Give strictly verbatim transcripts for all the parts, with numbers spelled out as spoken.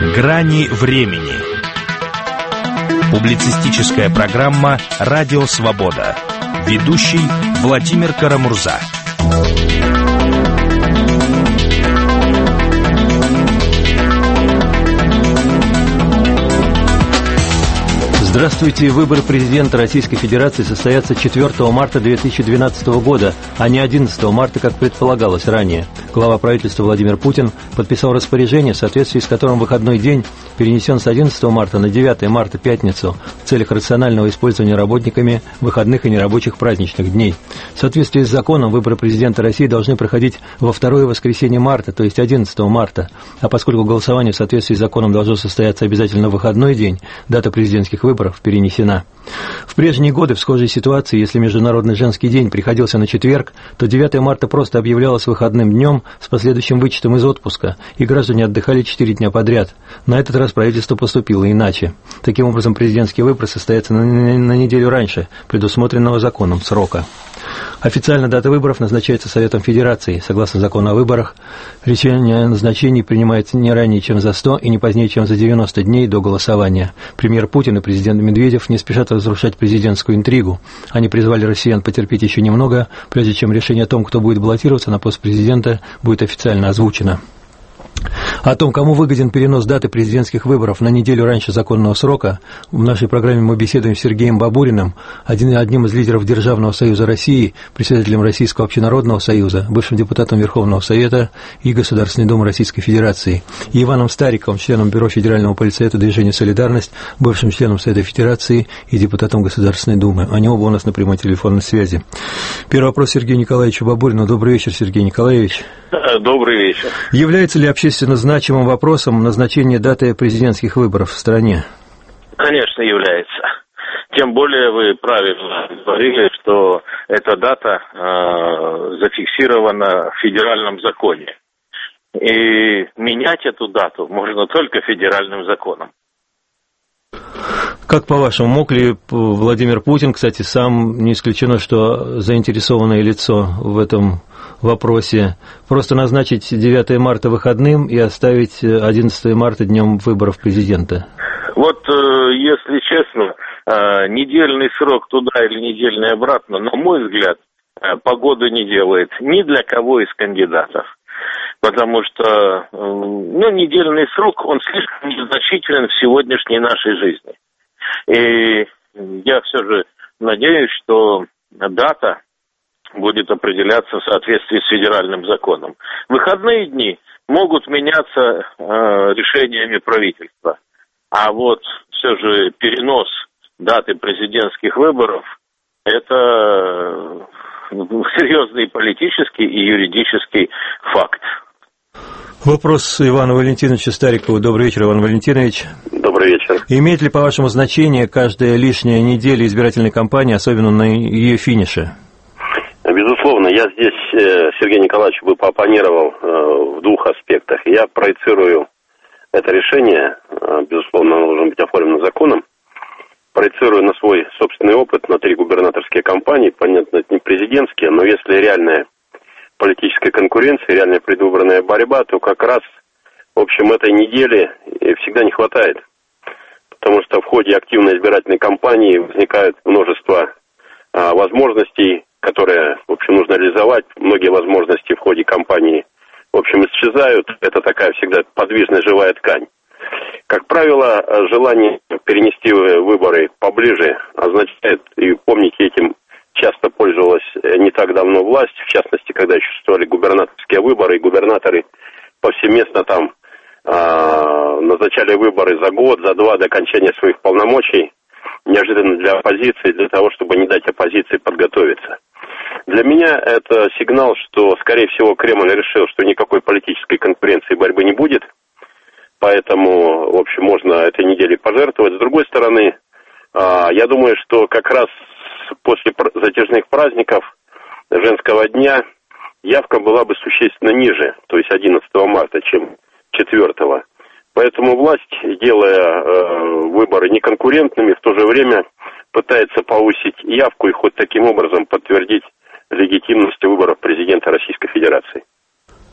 Грани времени. Публицистическая программа «Радио Свобода». Ведущий Владимир Карамурза. Здравствуйте. Выборы президента Российской Федерации состоятся четвёртого марта две тысячи двенадцатого года, а не одиннадцатого марта, как предполагалось ранее. Глава правительства Владимир Путин подписал распоряжение, в соответствии с которым выходной день перенесен с одиннадцатого марта на девятое марта, пятницу, в целях рационального использования работниками выходных и нерабочих праздничных дней. В соответствии с законом выборы президента России должны проходить во второе воскресенье марта, то есть одиннадцатого марта. А поскольку голосование в соответствии с законом должно состояться обязательно в выходной день, дата президентских выборов перенесена. В прежние годы в схожей ситуации, если Международный женский день приходился на четверг, то девятое марта просто объявлялось выходным днем с последующим вычетом из отпуска, и граждане отдыхали четыре дня подряд. На этот раз правительство поступило иначе. Таким образом, президентские выборы состоятся на, на, на неделю раньше предусмотренного законом срока. Официально дата выборов назначается Советом Федерации. Согласно закону о выборах, решение о назначении принимается не ранее, чем за сто и не позднее, чем за девяносто дней до голосования. Премьер Путин и президент Медведев не спешат разрушать президентскую интригу. Они призвали россиян потерпеть еще немного, прежде чем решение о том, кто будет баллотироваться на пост президента, будет официально озвучено. О том, кому выгоден перенос даты президентских выборов на неделю раньше законного срока, в нашей программе мы беседуем с Сергеем Бабуриным, один, одним из лидеров Державного союза России, председателем Российского общенародного союза, бывшим депутатом Верховного Совета и Государственной Думы Российской Федерации, и Иваном Стариковым, членом Бюро Федерального полисовета Движения «Солидарность», бывшим членом Совета Федерации и депутатом Государственной Думы. Они оба у нас на прямой телефонной связи. Первый вопрос Сергею Николаевичу Бабурину. Добрый вечер, Сергей Николаевич. Добрый вечер. Является ли общественно значимым вопросом назначение даты президентских выборов в стране? Конечно, является. Тем более вы правильно говорили, что эта дата э, зафиксирована в федеральном законе. И менять эту дату можно только федеральным законом. Как по-вашему, мог ли Владимир Путин, кстати, сам, не исключено, что заинтересованное лицо в этом вопросе, просто назначить девятое марта выходным и оставить одиннадцатое марта днем выборов президента? Вот, если честно, недельный срок туда или недельный обратно, на мой взгляд, погоды не делает ни для кого из кандидатов. Потому что, ну, недельный срок, он слишком незначителен в сегодняшней нашей жизни. И я все же надеюсь, что дата будет определяться в соответствии с федеральным законом. Выходные дни могут меняться э, решениями правительства. А вот все же перенос даты президентских выборов – это серьезный политический и юридический факт. Вопрос Ивану Валентиновичу Старикову. Добрый вечер, Иван Валентинович. Добрый вечер. Имеет ли, по-вашему, значение каждая лишняя неделя избирательной кампании, особенно на ее финише? Безусловно, я здесь, Сергей Николаевич, бы пооппонировал в двух аспектах. Я проецирую это решение, безусловно, оно должно быть оформлено законом, проецирую на свой собственный опыт, на три губернаторские кампании, понятно, это не президентские, но если реальная политическая конкуренция, реальная предвыборная борьба, то как раз, в общем, этой недели всегда не хватает. Потому что в ходе активной избирательной кампании возникает множество а, возможностей, которые, в общем, нужно реализовать. Многие возможности в ходе кампании, в общем, исчезают. Это такая всегда подвижная живая ткань. Как правило, желание перенести выборы поближе означает, и помните, этим часто пользовалась не так давно власть, в частности, когда еще существовали губернаторские выборы, и губернаторы повсеместно там э, назначали выборы за год, за два до окончания своих полномочий, неожиданно для оппозиции, для того, чтобы не дать оппозиции подготовиться. Для меня это сигнал, что, скорее всего, Кремль решил, что никакой политической конкуренции и борьбы не будет, поэтому, в общем, можно этой неделей пожертвовать. С другой стороны, э, я думаю, что как раз после затяжных праздников женского дня явка была бы существенно ниже, то есть одиннадцатого марта, чем четвёртого. Поэтому власть, делая э, выборы неконкурентными, в то же время пытается повысить явку и хоть таким образом подтвердить легитимность выборов президента Российской Федерации.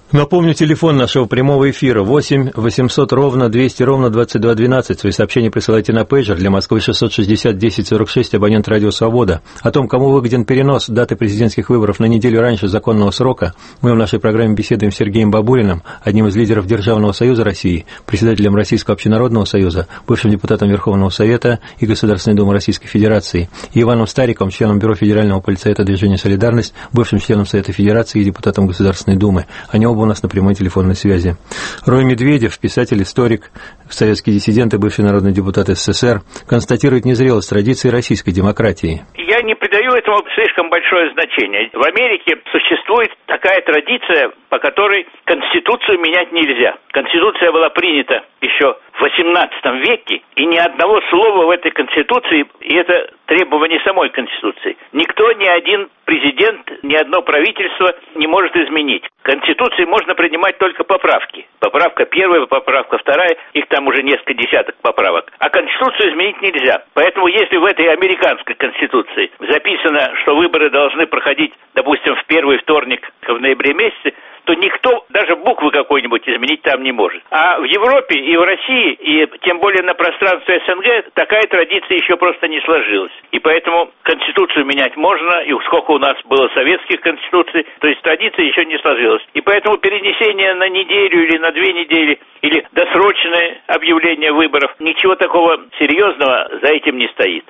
Напомню, телефон нашего прямого эфира восемь восемьсот ровно двести ровно двадцать два двенадцать. Свои сообщения присылайте на пейджер для Москвы шестьсот шестьдесят десять сорок шесть, абонент «Радио Свобода». О том, кому выгоден перенос даты президентских выборов на неделю раньше законного срока, мы в нашей программе беседуем с Сергеем Бабуриным, одним из лидеров Державного союза России, председателем Российского общенародного союза, бывшим депутатом Верховного Совета и Государственной Думы Российской Федерации, и Иваном Стариковым, членом Бюро Федерального полицейского движения «Солидарность», бывшим членом Совета Федерации и депутатом Государственной Думы. Они оба у нас на прямой телефонной связи. Рой Медведев, писатель, историк, советский диссидент и бывший народный депутат СССР, констатирует незрелость традиций российской демократии. Я не придаю этому слишком большое значение. В Америке существует такая традиция, по которой Конституцию менять нельзя. Конституция была принята еще в восемнадцатом веке, и ни одного слова в этой Конституции, и это требование самой Конституции, никто, ни один президент, ни одно правительство не может изменить. Конституции можно принимать только поправки. Поправка первая, поправка вторая, их там уже несколько десяток поправок. А Конституцию изменить нельзя. Поэтому если в этой американской Конституции записано, что выборы должны проходить, допустим, в первый вторник в ноябре месяце, то никто даже буквы какой-нибудь изменить там не может. А в Европе и в России, и тем более на пространстве СНГ, такая традиция еще просто не сложилась. И поэтому Конституцию менять можно, и сколько у нас было советских конституций, то есть традиция еще не сложилась. И поэтому перенесение на неделю или на две недели, или досрочное объявление выборов, ничего такого серьезного за этим не стоит.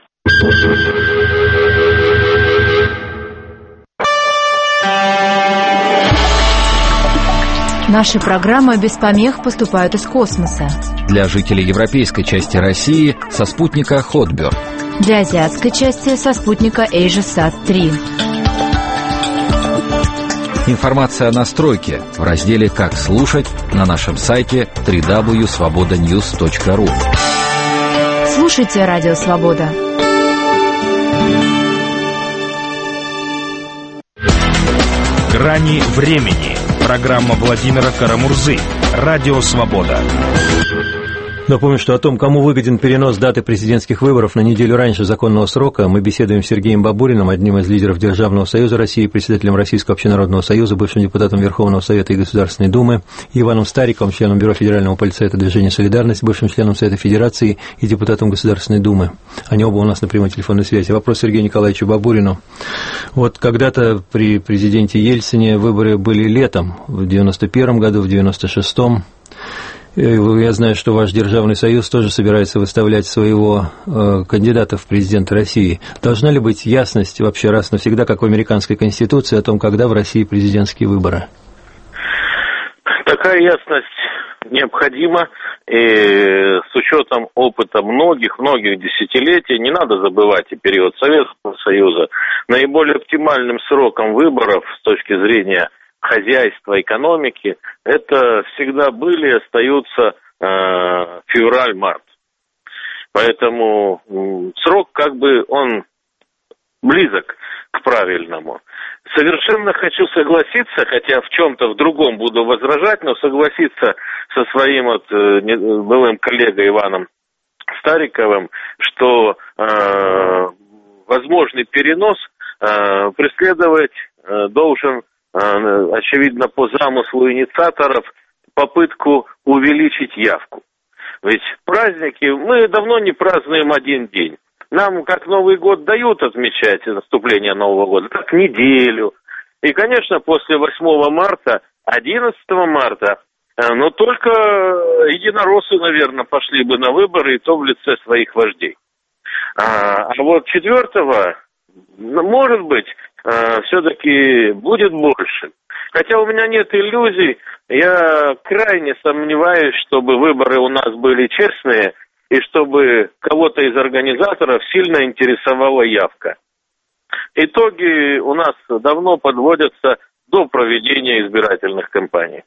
Наши программы без помех поступают из космоса. Для жителей европейской части России со спутника Хотберд. Для азиатской части со спутника AsiaSat три. Информация о настройке в разделе «Как слушать» на нашем сайте дабл ю дабл ю дабл ю точка свобода ньюс точка ру. Слушайте Радио Свобода. Грани времени. Программа Владимира Карамурзы. Радио Свобода. Напомню, что о том, кому выгоден перенос даты президентских выборов на неделю раньше законного срока, мы беседуем с Сергеем Бабуриным, одним из лидеров Державного союза России, председателем Российского общенародного союза, бывшим депутатом Верховного Совета и Государственной Думы, и Иваном Стариковым, членом Бюро Федерального полицейского движения «Солидарность», бывшим членом Совета Федерации и депутатом Государственной Думы. Они оба у нас на прямой телефонной связи. Вопрос Сергею Николаевичу Бабурину. Вот когда-то при президенте Ельцине выборы были летом, в девяносто первом году, в девяносто шестом. Я знаю, что ваш Державный союз тоже собирается выставлять своего э, кандидата в президенты России. Должна ли быть ясность вообще раз навсегда, как в американской конституции, о том, когда в России президентские выборы? Такая ясность необходима, и с учетом опыта многих-многих десятилетий, не надо забывать и период Советского Союза, наиболее оптимальным сроком выборов с точки зрения хозяйства, экономики, это всегда были и остаются э, февраль-март. Поэтому э, срок как бы он близок к правильному. Совершенно хочу согласиться, хотя в чем-то в другом буду возражать, но согласиться со своим вот, э, былым коллегой Иваном Стариковым, что э, возможный перенос э, преследовать э, должен, очевидно, по замыслу инициаторов, попытку увеличить явку. Ведь праздники мы давно не празднуем один день. Нам, как Новый год, дают отмечать наступление Нового года, как неделю. И, конечно, после восьмого марта, одиннадцатого марта, но только единороссы, наверное, пошли бы на выборы, и то в лице своих вождей. А, а вот четвертого, может быть, все-таки будет больше. Хотя у меня нет иллюзий, я крайне сомневаюсь, чтобы выборы у нас были честные, и чтобы кого-то из организаторов сильно интересовала явка. Итоги у нас давно подводятся до проведения избирательных кампаний.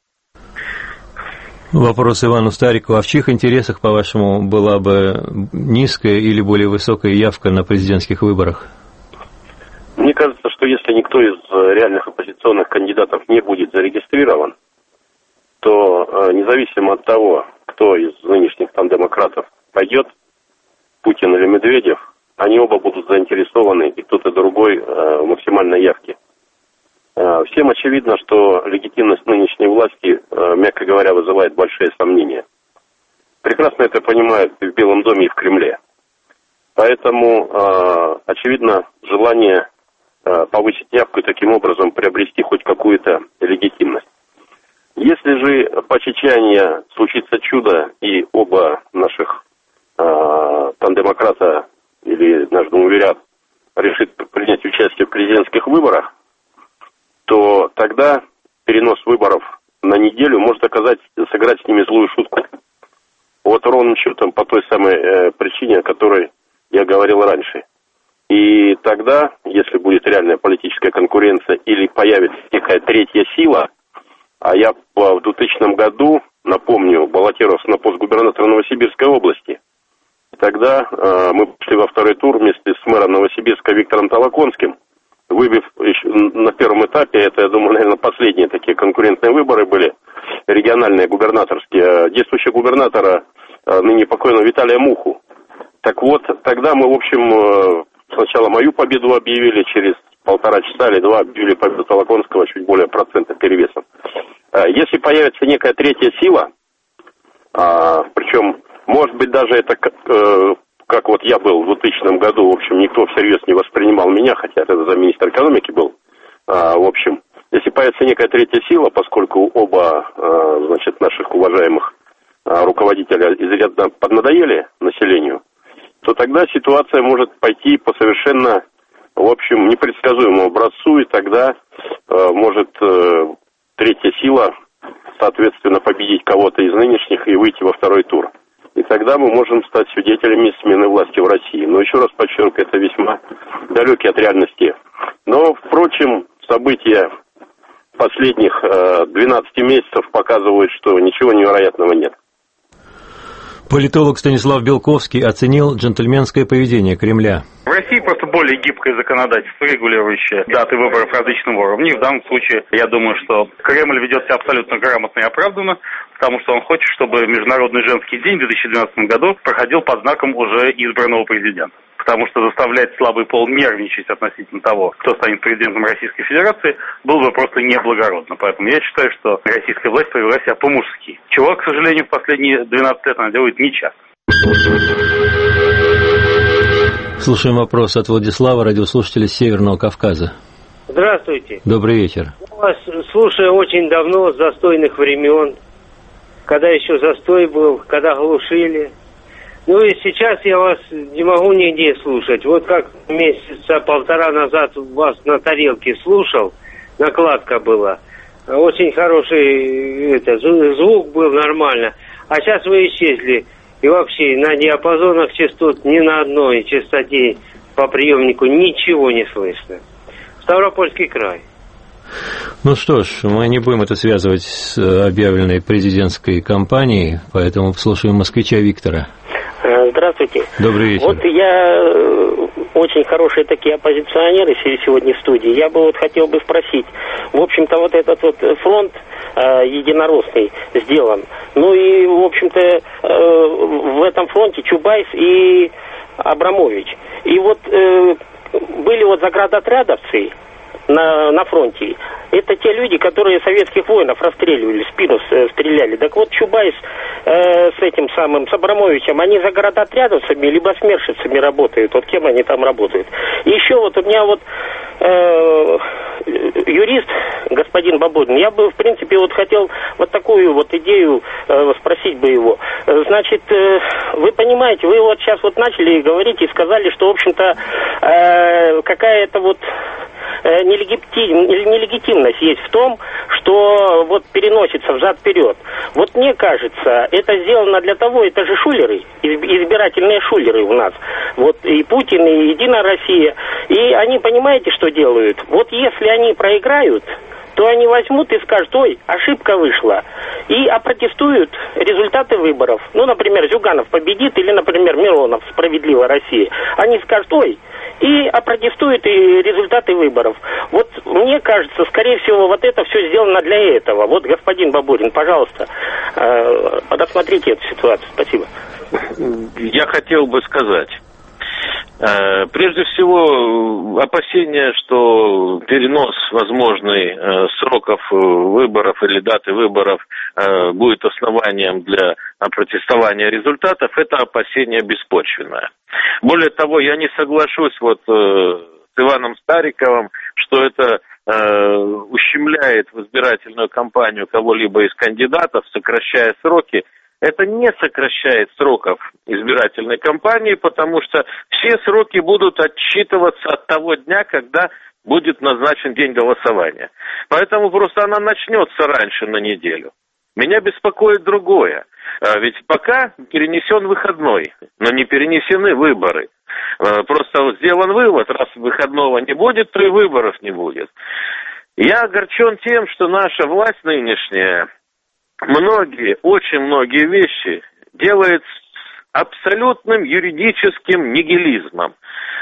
Вопрос Ивану Старикову. А в чьих интересах, по-вашему, была бы низкая или более высокая явка на президентских выборах? Мне кажется, что если никто из реальных оппозиционных кандидатов не будет зарегистрирован, то независимо от того, кто из нынешних там демократов пойдет, Путин или Медведев, они оба будут заинтересованы, и тот и другой, в максимальной явке Всем очевидно, что легитимность нынешней власти, мягко говоря, вызывает большие сомнения. Прекрасно это понимают и в Белом доме, и в Кремле. Поэтому, очевидно, желание повысить явку и таким образом приобрести хоть какую-то легитимность. Если же по Чечне случится чудо, и оба наших тандемократа или наш думовирят решит принять участие в президентских выборах, то тогда перенос выборов на неделю может оказать, сыграть с ними злую шутку. Вот ровным счетом по той самой э, причине, о которой я говорил раньше. И тогда, если будет реальная политическая конкуренция или появится некая третья сила, а я в двухтысячном году, напомню, баллотировался на пост губернатора Новосибирской области, тогда э, мы пошли во второй тур вместе с мэром Новосибирска Виктором Толоконским, выбив еще на первом этапе, это, я думаю, наверное, последние такие конкурентные выборы были, региональные, губернаторские, действующего губернатора, ныне покойного Виталия Муху. Так вот, тогда мы, в общем, сначала мою победу объявили, через полтора часа или два объявили победу Толоконского чуть более процента перевесом. Если появится некая третья сила, причем, может быть, даже это... как вот я был в двухтысячном году, в общем, никто всерьез не воспринимал меня, хотя это за министр экономики был. А, в общем, если появится некая третья сила, поскольку оба, а, значит, наших уважаемых а, руководителя изрядно поднадоели населению, то тогда ситуация может пойти по совершенно, в общем, непредсказуемому образцу, и тогда а, может а, третья сила, соответственно, победить кого-то из нынешних и выйти во второй тур. И тогда мы можем стать свидетелями смены власти в России. Но еще раз подчеркиваю, это весьма далекий от реальности. Но, впрочем, события последних э, двенадцати месяцев показывают, что ничего невероятного нет. Политолог Станислав Белковский оценил джентльменское поведение Кремля. В России просто более гибкое законодательство, регулирующее даты выборов различного уровня. В данном случае, я думаю, что Кремль ведет себя абсолютно грамотно и оправданно, потому что он хочет, чтобы Международный женский день в две тысячи двенадцатом году проходил под знаком уже избранного президента. Потому что заставлять слабый пол нервничать относительно того, кто станет президентом Российской Федерации, было бы просто неблагородно. Поэтому я считаю, что российская власть повела себя по-мужски. Чего, к сожалению, в последние двенадцать лет она делает нечасто. Слушаем вопрос от Владислава, радиослушателя Северного Кавказа. Здравствуйте. Добрый вечер. Вас слушаю очень давно, с застойных времен, когда еще застой был, когда глушили. Ну и сейчас я вас не могу нигде слушать. Вот как месяца полтора назад вас на тарелке слушал, накладка была. Очень хороший это, звук был нормально. А сейчас вы исчезли. И вообще на диапазонах частот ни на одной частоте по приемнику ничего не слышно. Ставропольский край. Ну что ж, мы не будем это связывать с объявленной президентской кампанией, поэтому слушаем москвича Виктора. Здравствуйте. Добрый вечер. Вот я очень хорошие такие оппозиционеры сегодня в студии. Я бы вот хотел бы спросить, в общем-то, вот этот вот фронт э, единороссный сделан. Ну и, в общем-то, э, в этом фронте Чубайс и Абрамович. И вот э, были вот заградотрядовцы на, на фронте. Это те люди, которые советских воинов расстреливали, в спину стреляли. Так вот, Чубайс э, с этим самым, с Абрамовичем, они заградотрядовцами либо смершицами работают. Вот кем они там работают. И еще вот у меня вот э, юрист, господин Бабудин, я бы, в принципе, вот хотел вот такую вот идею э, спросить бы его. Значит, э, вы понимаете, вы вот сейчас вот начали говорить и сказали, что, в общем-то, э, какая-то вот нелегитимность есть в том, что вот переносится взад-вперед. Вот мне кажется, это сделано для того, это же шулеры, избирательные шулеры у нас. Вот и Путин, и Единая Россия. И они, понимаете, что делают? Вот если они проиграют, то они возьмут и скажут: ой, ошибка вышла. И опротестуют результаты выборов. Ну, например, Зюганов победит, или, например, Миронов, «Справедливая Россия». Они скажут: ой, и опротестуют и результаты выборов. Вот мне кажется, скорее всего, вот это все сделано для этого. Вот, господин Бабурин, пожалуйста, э, рассмотрите эту ситуацию. Спасибо. Я хотел бы сказать, Прежде всего, опасения, что перенос возможный сроков выборов или даты выборов будет основанием для протестования результатов, это опасение беспочвенное. Более того, я не соглашусь вот с Иваном Стариковым, что это ущемляет в избирательную кампанию кого-либо из кандидатов, сокращая сроки. Это не сокращает сроков избирательной кампании, потому что все сроки будут отсчитываться от того дня, когда будет назначен день голосования. Поэтому просто она начнется раньше на неделю. Меня беспокоит другое. Ведь пока перенесен выходной, но не перенесены выборы. Просто сделан вывод, раз выходного не будет, то и выборов не будет. Я огорчен тем, что наша власть нынешняя многие, очень многие вещи делает с абсолютным юридическим нигилизмом,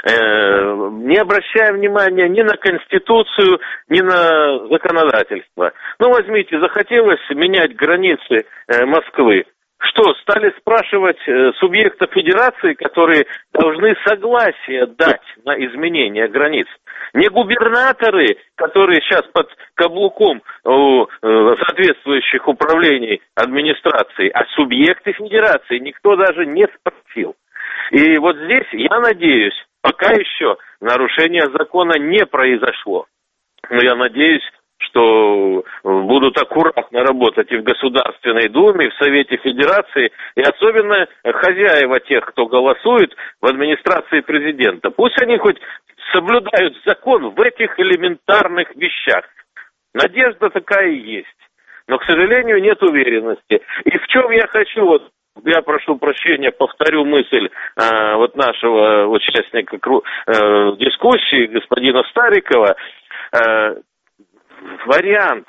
э, не обращая внимания ни на Конституцию, ни на законодательство. Ну, возьмите, захотелось менять границы э, Москвы. Что, стали спрашивать э, субъектов федерации, которые должны согласие дать на изменение границ? Не губернаторы, которые сейчас под каблуком у э, соответствующих управлений администрации, а субъекты федерации никто даже не спросил. И вот здесь, я надеюсь, пока еще нарушение закона не произошло. Но я надеюсь, что будут аккуратно работать и в Государственной Думе, и в Совете Федерации, и особенно хозяева тех, кто голосует в администрации президента. Пусть они хоть соблюдают закон в этих элементарных вещах. Надежда такая и есть. Но, к сожалению, нет уверенности. И в чем я хочу, вот, я прошу прощения, повторю мысль э, вот нашего участника э, дискуссии, господина Старикова, э, вариант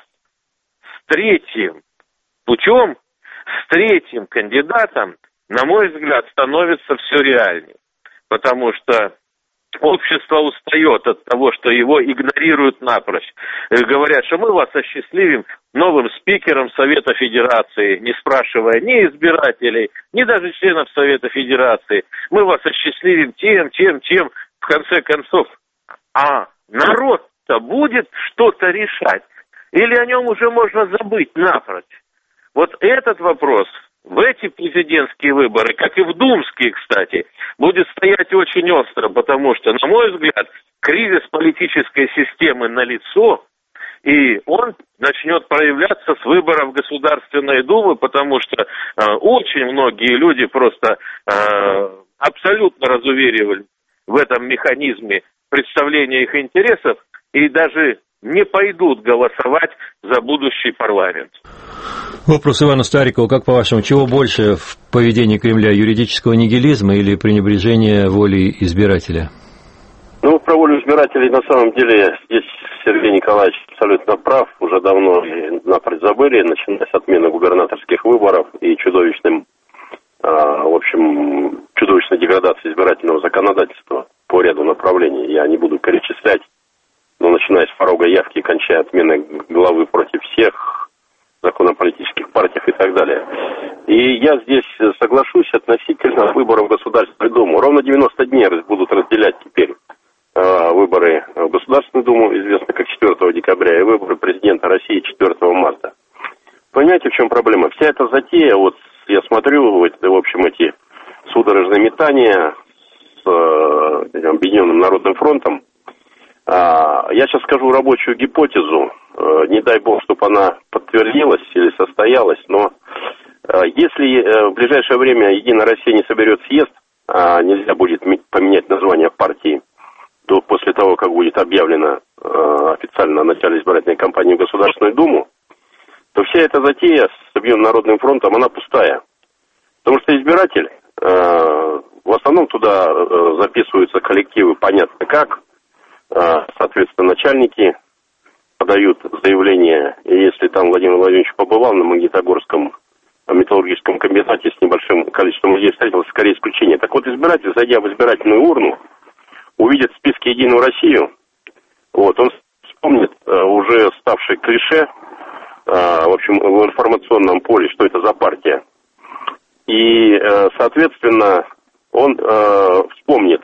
с третьим путем, с третьим кандидатом, на мой взгляд, становится все реальнее. Потому что общество устает от того, что его игнорируют напрочь. Говорят, что мы вас осчастливим новым спикером Совета Федерации, не спрашивая ни избирателей, ни даже членов Совета Федерации. Мы вас осчастливим тем, тем, тем, в конце концов. А народ-то будет что-то решать? Или о нем уже можно забыть напрочь? Вот этот вопрос в эти президентские выборы, как и в думские, кстати, будет стоять очень остро, потому что, на мой взгляд, кризис политической системы налицо, и он начнет проявляться с выборов Государственной Думы, потому что э, очень многие люди просто э, абсолютно разуверивали в этом механизме представления их интересов и даже не пойдут голосовать за будущий парламент. Вопрос Ивану Старикову. Как по-вашему, чего больше в поведении Кремля, юридического нигилизма или пренебрежения волей избирателя? Ну, про волю избирателей на самом деле здесь Сергей Николаевич абсолютно прав. Уже давно напрочь забыли, начиная с отмены губернаторских выборов и чудовищным, в общем, чудовищной деградации избирательного законодательства по ряду направлений. Я не буду перечислять, но начиная с порога явки, кончая отменой главы против всех, закон о политических партиях и так далее. И я здесь соглашусь относительно выборов в Государственную Думу. Ровно девяносто дней будут разделять теперь э, выборы в Государственную Думу, известно как четвёртого декабря, и выборы президента России четвёртого марта. Понимаете, в чем проблема? Вся эта затея, вот я смотрю, в, в общем, эти судорожные метания с э, Объединенным Народным фронтом. Я сейчас скажу рабочую гипотезу, не дай бог, чтобы она подтвердилась или состоялась, но если в ближайшее время Единая Россия не соберет съезд, а нельзя будет поменять название партии до, после того, как будет объявлено официально о начале избирательной кампании в Государственную Думу, то вся эта затея с Объединенным Народным фронтом, она пустая. Потому что избиратель, в основном туда записываются коллективы, понятно как, соответственно, начальники подают заявление, и если там Владимир Владимирович побывал на Магнитогорском металлургическом комбинате с небольшим количеством людей встретился, скорее исключение. Так вот, избиратель, зайдя в избирательную урну, увидит в списке Единую Россию, вот, он вспомнит уже ставший клише, в общем, в информационном поле, что это за партия. И, соответственно, он вспомнит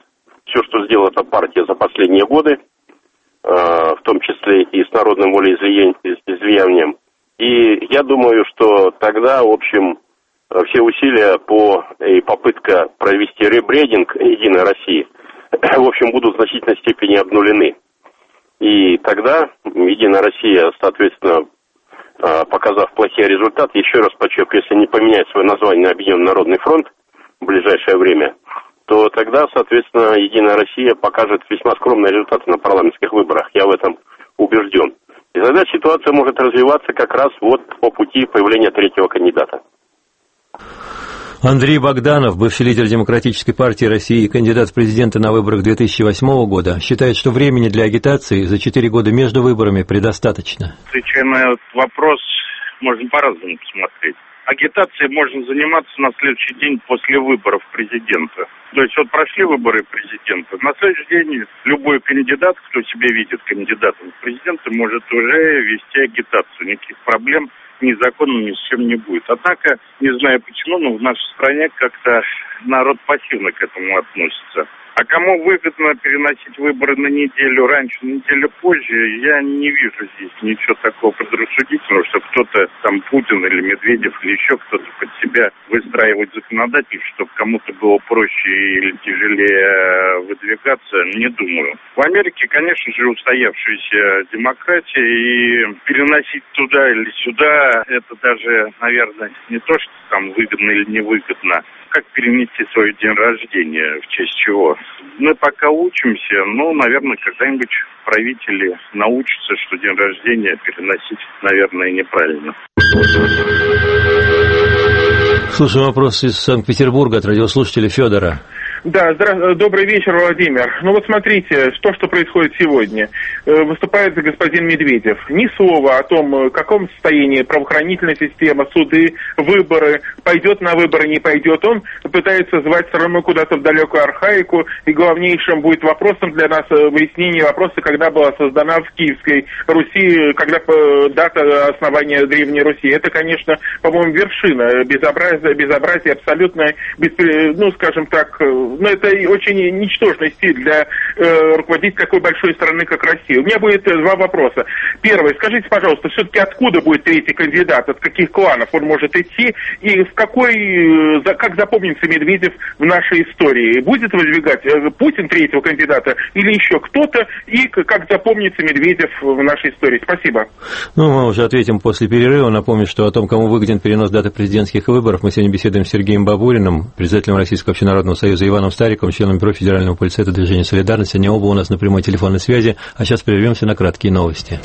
все, что сделала эта партия за последние годы, в том числе и с народным волеизъявлением. И я думаю, что тогда, в общем, все усилия по и попытка провести ребрендинг Единой России, в общем, будут в значительной степени обнулены. И тогда Единая Россия, соответственно, показав плохие результаты, еще раз подчеркиваю, если не поменять свое название на Объединенный Народный фронт в ближайшее время, то тогда, соответственно, Единая Россия покажет весьма скромные результаты на парламентских выборах. Я в этом убежден. И тогда ситуация может развиваться как раз вот по пути появления третьего кандидата. Андрей Богданов, бывший лидер Демократической партии России и кандидат в президенты на выборах две тысячи восьмого года, считает, что времени для агитации за четыре года между выборами предостаточно. Отвечая на этот вопрос, можно по-разному посмотреть. Агитацией можно заниматься на следующий день после выборов президента. То есть вот прошли выборы президента, на следующий день любой кандидат, кто себя видит кандидатом в президенты, может уже вести агитацию. Никаких проблем ни законом, ни с чем не будет. Однако, не знаю почему, но в нашей стране как-то народ пассивно к этому относится. А кому выгодно переносить выборы на неделю раньше, на неделю позже, я не вижу здесь ничего такого предрассудительного, что кто-то, там, Путин или Медведев, или еще кто-то под себя выстраивает законодательство, чтобы кому-то было проще или тяжелее выдвигаться, не думаю. В Америке, конечно же, устоявшаяся демократия, и переносить туда или сюда, это даже, наверное, не то, что там выгодно или невыгодно, как перенести свой день рождения, в честь чего. Мы пока учимся, но, наверное, когда-нибудь правители научатся, что день рождения переносить, наверное, неправильно. Слушаем вопрос из Санкт-Петербурга от радиослушателя Федора. Да, здра... добрый вечер, Владимир. Ну вот смотрите, то, что происходит сегодня. Выступает господин Медведев. Ни слова о том, в каком состоянии правоохранительная система, суды, выборы, пойдет на выборы, не пойдет. Он пытается звать страну куда-то в далекую архаику, и главнейшим будет вопросом для нас выяснение вопроса, когда была создана в Киевской Руси, когда дата основания Древней Руси. Это, конечно, по-моему, вершина безобразия, безобразия абсолютно, беспри... ну, скажем так, но это очень ничтожный стиль для э, руководить такой большой страны, как Россия. У меня будет два вопроса. Первый. Скажите, пожалуйста, все-таки откуда будет третий кандидат, от каких кланов он может идти, и в какой, э, как запомнится Медведев в нашей истории? Будет выдвигать э, Путин третьего кандидата или еще кто-то, и как запомнится Медведев в нашей истории? Спасибо. Ну, мы уже ответим после перерыва. Напомню, что о том, кому выгоден перенос даты президентских выборов, мы сегодня беседуем с Сергеем Бабуриным, председателем Российского общенародного союза, Иваном Стариковым, членом бюро Федерального полицейского движения «Солидарность». Они оба у нас на прямой телефонной связи. А сейчас прервемся на краткие новости.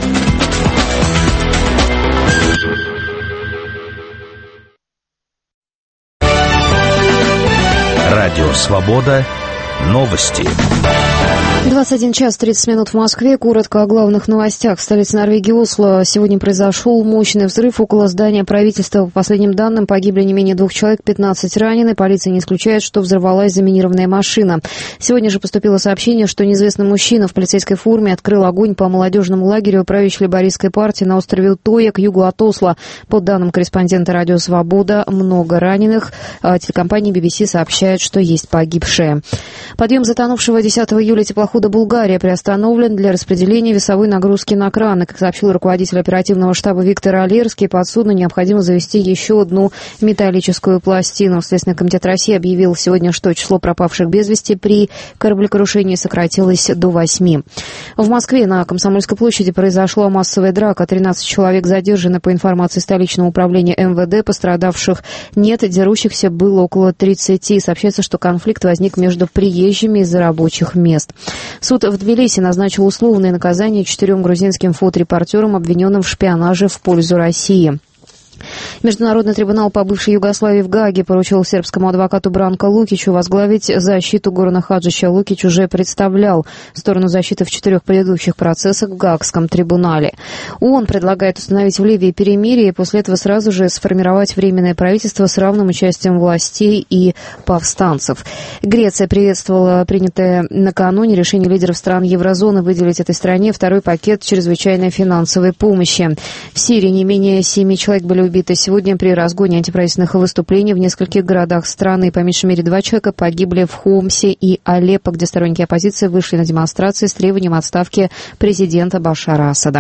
Радио «Свобода». Новости. двадцать один час тридцать минут в Москве. Коротко о главных новостях. В столице Норвегии Осло сегодня произошел мощный взрыв около здания правительства. По последним данным, погибли не менее двух человек, пятнадцать ранены. Полиция не исключает, что взорвалась заминированная машина. Сегодня же поступило сообщение, что неизвестный мужчина в полицейской форме открыл огонь по молодежному лагерю правящей лейбористской партии на острове Утоя к югу от Осло. По данным корреспондента «Радио Свобода», много раненых. Телекомпания би би си сообщает, что есть погибшие. Подъем затонувшего десятого июля теплохода «Булгария» приостановлен для распределения весовой нагрузки на краны. Как сообщил руководитель оперативного штаба Виктор Алерский, под судно необходимо завести еще одну металлическую пластину. Следственный комитет России объявил сегодня, что число пропавших без вести при кораблекрушении сократилось до восьми. В Москве на Комсомольской площади произошла массовая драка. тринадцать человек задержаны. По информации столичного управления эм вэ дэ, пострадавших нет, дерущихся было около тридцати. Сообщается, что конфликт возник между приезжими из-за рабочих мест. Суд в Тбилиси назначил условное наказание четырем грузинским фоторепортерам, обвиненным в шпионаже в пользу России. Международный трибунал по бывшей Югославии в Гааге поручил сербскому адвокату Бранко Лукичу возглавить защиту Горана Хаджича. Лукич уже представлял сторону защиты в четырех предыдущих процессах в Гаагском трибунале. ООН предлагает установить в Ливии перемирие и после этого сразу же сформировать временное правительство с равным участием властей и повстанцев. Греция приветствовала принятое накануне решение лидеров стран еврозоны выделить этой стране второй пакет чрезвычайной финансовой помощи. В Сирии не менее семи человек были убиты. Сегодня при разгоне антиправительственных выступлений в нескольких городах страны по меньшей мере два человека погибли в Хомсе и Алеппо, где сторонники оппозиции вышли на демонстрации с требованием отставки президента Башара Асада.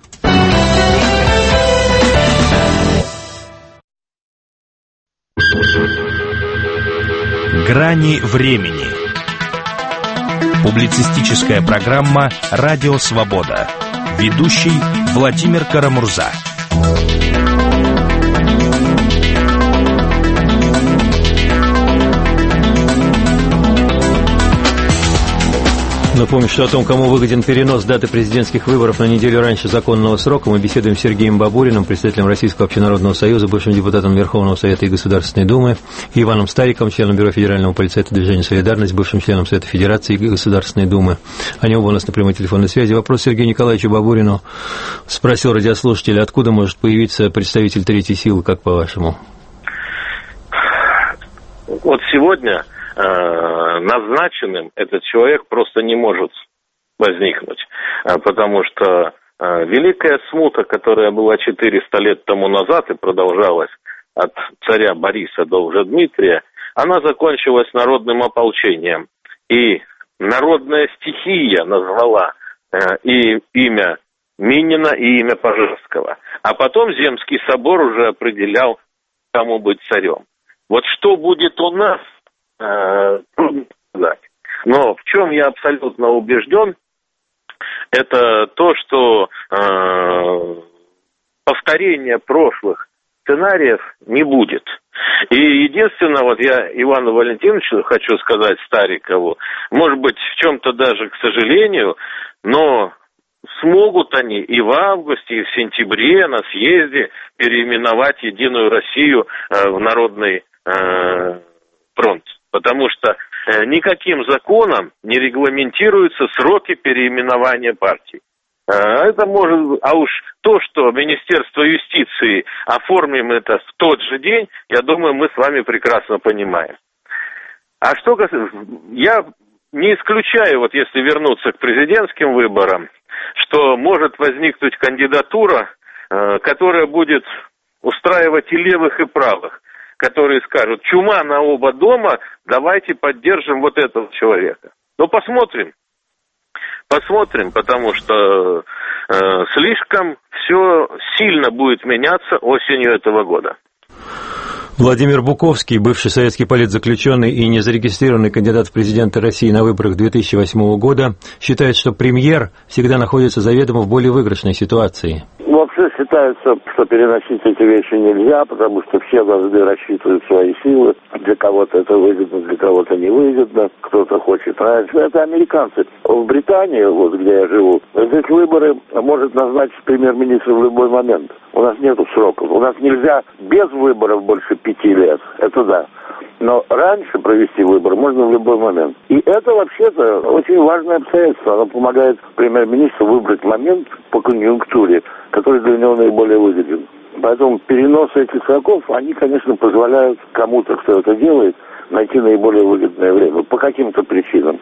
Грани времени. Публицистическая программа «Радио Свобода». Ведущий Владимир Карамурза. Напомню, что о том, кому выгоден перенос даты президентских выборов на неделю раньше законного срока, мы беседуем с Сергеем Бабуриным, председателем Российского общенародного союза, бывшим депутатом Верховного Совета и Государственной Думы, и Иваном Стариковым, членом Бюро Федерального полицейского движения «Солидарность», бывшим членом Совета Федерации и Государственной Думы. Они оба у нас на прямой телефонной связи. Вопрос Сергею Николаевичу Бабурину. Спросил радиослушатель, откуда может появиться представитель третьей силы, как по-вашему? Вот сегодня назначенным этот человек просто не может возникнуть, потому что великая смута, которая была четыреста лет тому назад и продолжалась от царя Бориса до уже Дмитрия, она закончилась народным ополчением, и народная стихия назвала и имя Минина, и имя Пожарского, а потом Земский собор уже определял, кому быть царем. Вот что будет у нас, трудно сказать. Но в чем я абсолютно убежден, это то, что э, повторения прошлых сценариев не будет. И единственное, вот я Ивану Валентиновичу хочу сказать, Старикову, может быть, в чем-то даже, к сожалению, но смогут они и в августе, и в сентябре на съезде переименовать Единую Россию э, в Народный э, фронт. Потому что э, никаким законом не регламентируются сроки переименования партий. Э, это может, а уж то, что Министерство юстиции оформим это в тот же день, я думаю, мы с вами прекрасно понимаем. А что касается, я не исключаю, вот если вернуться к президентским выборам, что может возникнуть кандидатура, э, которая будет устраивать и левых, и правых, которые скажут, чума на оба дома, давайте поддержим вот этого человека. Но посмотрим. Посмотрим, потому что э, слишком все сильно будет меняться осенью этого года. Владимир Буковский, бывший советский политзаключенный и незарегистрированный кандидат в президенты России на выборах две тысячи восьмого года, считает, что премьер всегда находится заведомо в более выигрышной ситуации. Вообще считается, что переносить эти вещи нельзя, потому что все должны рассчитывать свои силы. Для кого-то это выгодно, для кого-то не выгодно, кто-то хочет раньше. Это американцы. В Британии, вот где я живу, здесь выборы может назначить премьер-министр в любой момент. У нас нету сроков. У нас нельзя без выборов больше пяти лет. Это да. Но раньше провести выборы можно в любой момент. И это вообще-то очень важное обстоятельство. Оно помогает премьер-министру выбрать момент по конъюнктуре, который для него наиболее выгоден. Поэтому переносы этих сроков, они, конечно, позволяют кому-то, кто это делает, найти наиболее выгодное время. По каким-то причинам.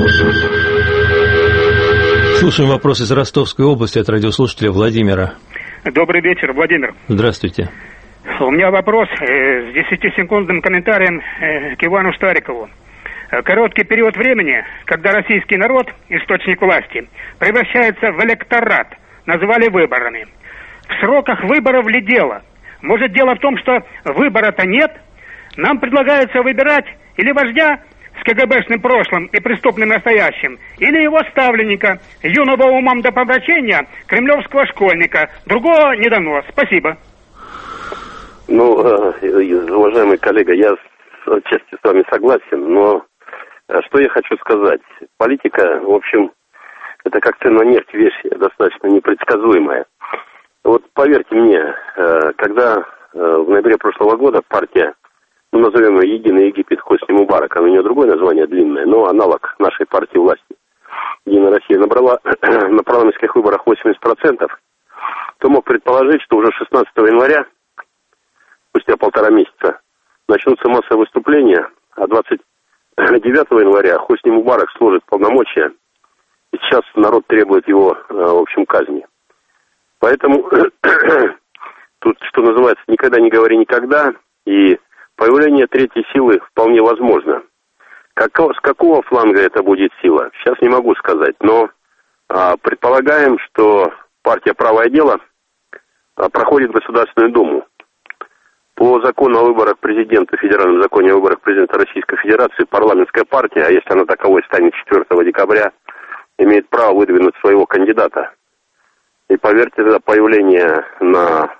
Слушаем вопрос из Ростовской области от радиослушателя Владимира. Добрый вечер, Владимир. Здравствуйте. У меня вопрос э, с десятисекундным комментарием э, к Ивану Старикову. Короткий период времени, когда российский народ, источник власти, превращается в электорат, назвали выборами. В сроках выборов ли дело? Может, дело в том, что выбора-то нет? Нам предлагается выбирать или вождя с КГБшным прошлым и преступным настоящим, или его ставленника, юного умом до помрачения, кремлевского школьника. Другого не дано. Спасибо. Ну, уважаемый коллега, я отчасти с вами согласен, но что я хочу сказать? Политика, в общем, это как цена на нефть, вещь достаточно непредсказуемая. Вот поверьте мне, когда в ноябре прошлого года партия, ну, назовем ее «Единый Египет» Хосни Мубарак, а у нее другое название длинное, но аналог нашей партии власти, «Единая Россия», набрала на парламентских выборах восемьдесят процентов, то мог предположить, что уже шестнадцатого января, спустя полтора месяца, начнутся массовые выступления, а двадцать девятого января Хосни Мубарак сложит полномочия, и сейчас народ требует его, в общем, казни. Поэтому Тут, что называется, никогда не говори никогда, и появление третьей силы вполне возможно. Как, с какого фланга это будет сила, сейчас не могу сказать, но а, предполагаем, что партия «Правое дело» а, проходит Государственную Думу. По закону о выборах президента, федеральному законе о выборах президента Российской Федерации, парламентская партия, а если она таковой станет четвёртого декабря, имеет право выдвинуть своего кандидата. И поверьте, появление на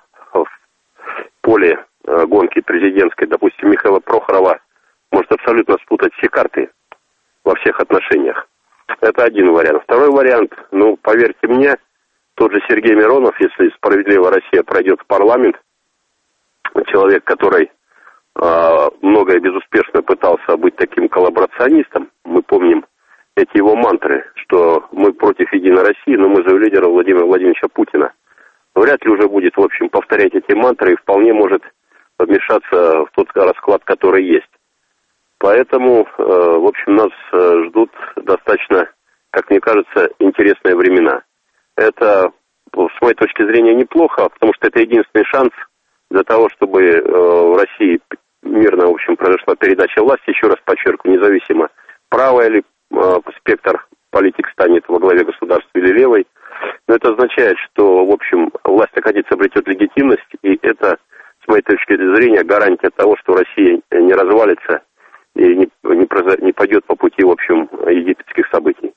поле э, гонки президентской, допустим, Михаила Прохорова, может абсолютно спутать все карты во всех отношениях. Это один вариант. Второй вариант, ну, поверьте мне, тот же Сергей Миронов, если «Справедливая Россия» пройдет в парламент, человек, который э, многое безуспешно пытался быть таким коллаборационистом, мы помним эти его мантры, что мы против «Единой России», но мы за лидера Владимира Владимировича Путина. Вряд ли уже будет, в общем, повторять эти мантры и вполне может вмешаться в тот расклад, который есть. Поэтому, э, в общем, нас э, ждут достаточно, как мне кажется, интересные времена. Это, с моей точки зрения, неплохо, потому что это единственный шанс для того, чтобы э, в России мирно, в общем, произошла передача власти, еще раз подчеркиваю, независимо, правая ли э, спектр политик станет во главе государства или левой. Но это означает, что, в общем, власть наконец обретет легитимность, и это, с моей точки зрения, гарантия того, что Россия не развалится и не, не, не пойдет по пути, в общем, египетских событий.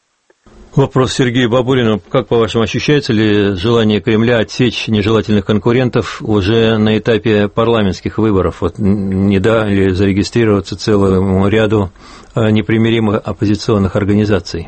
Вопрос Сергею Бабурину. Как, по-вашему, ощущается ли желание Кремля отсечь нежелательных конкурентов уже на этапе парламентских выборов? Вот не дали зарегистрироваться целому ряду непримиримых оппозиционных организаций?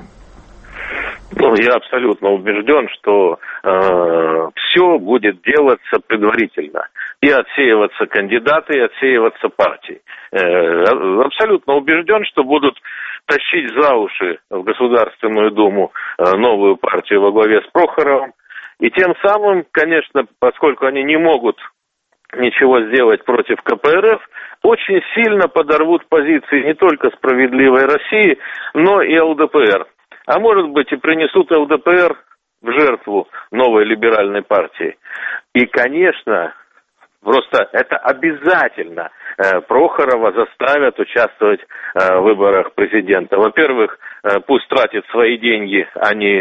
Ну, я абсолютно убежден, что э, все будет делаться предварительно. И отсеиваться кандидаты, и отсеиваться партии. Э, абсолютно убежден, что будут тащить за уши в Государственную Думу э, новую партию во главе с Прохоровым. И тем самым, конечно, поскольку они не могут ничего сделать против ка пэ эр эф, очень сильно подорвут позиции не только «Справедливой России», но и эл дэ пэ эр. А может быть и принесут эл дэ пэ эр в жертву новой либеральной партии. И, конечно, просто это обязательно э, Прохорова заставят участвовать э, в выборах президента. Во-первых, э, пусть тратит свои деньги, а не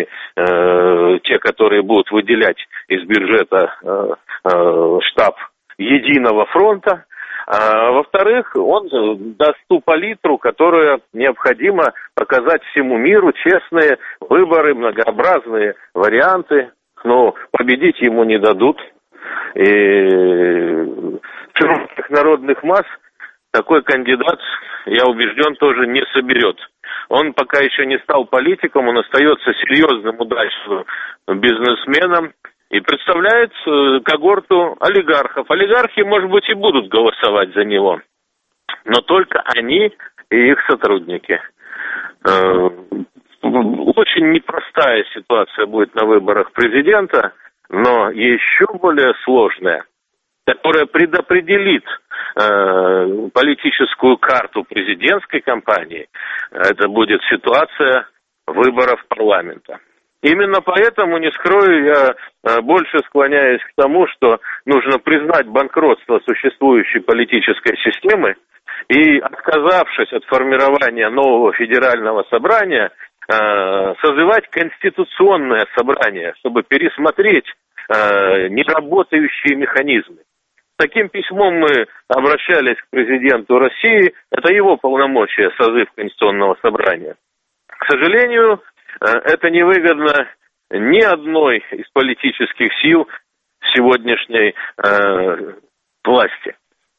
э, те, которые будут выделять из бюджета э, э, штаб Единого фронта. А, во-вторых, он даст ту палитру, которая необходимо показать всему миру, честные выборы, многообразные варианты, но победить ему не дадут. И широких народных масс такой кандидат, я убежден, тоже не соберет. Он пока еще не стал политиком, он остается серьезным, удачным бизнесменом. И представляет когорту олигархов. Олигархи, может быть, и будут голосовать за него, но только они и их сотрудники. Очень непростая ситуация будет на выборах президента, но еще более сложная, которая предопределит политическую карту президентской кампании. Это будет ситуация выборов парламента. Именно поэтому, не скрою, я больше склоняюсь к тому, что нужно признать банкротство существующей политической системы и, отказавшись от формирования нового федерального собрания, созывать конституционное собрание, чтобы пересмотреть неработающие механизмы. Таким письмом мы обращались к президенту России, это его полномочия, созыв конституционного собрания. К сожалению, это невыгодно ни одной из политических сил сегодняшней э, власти.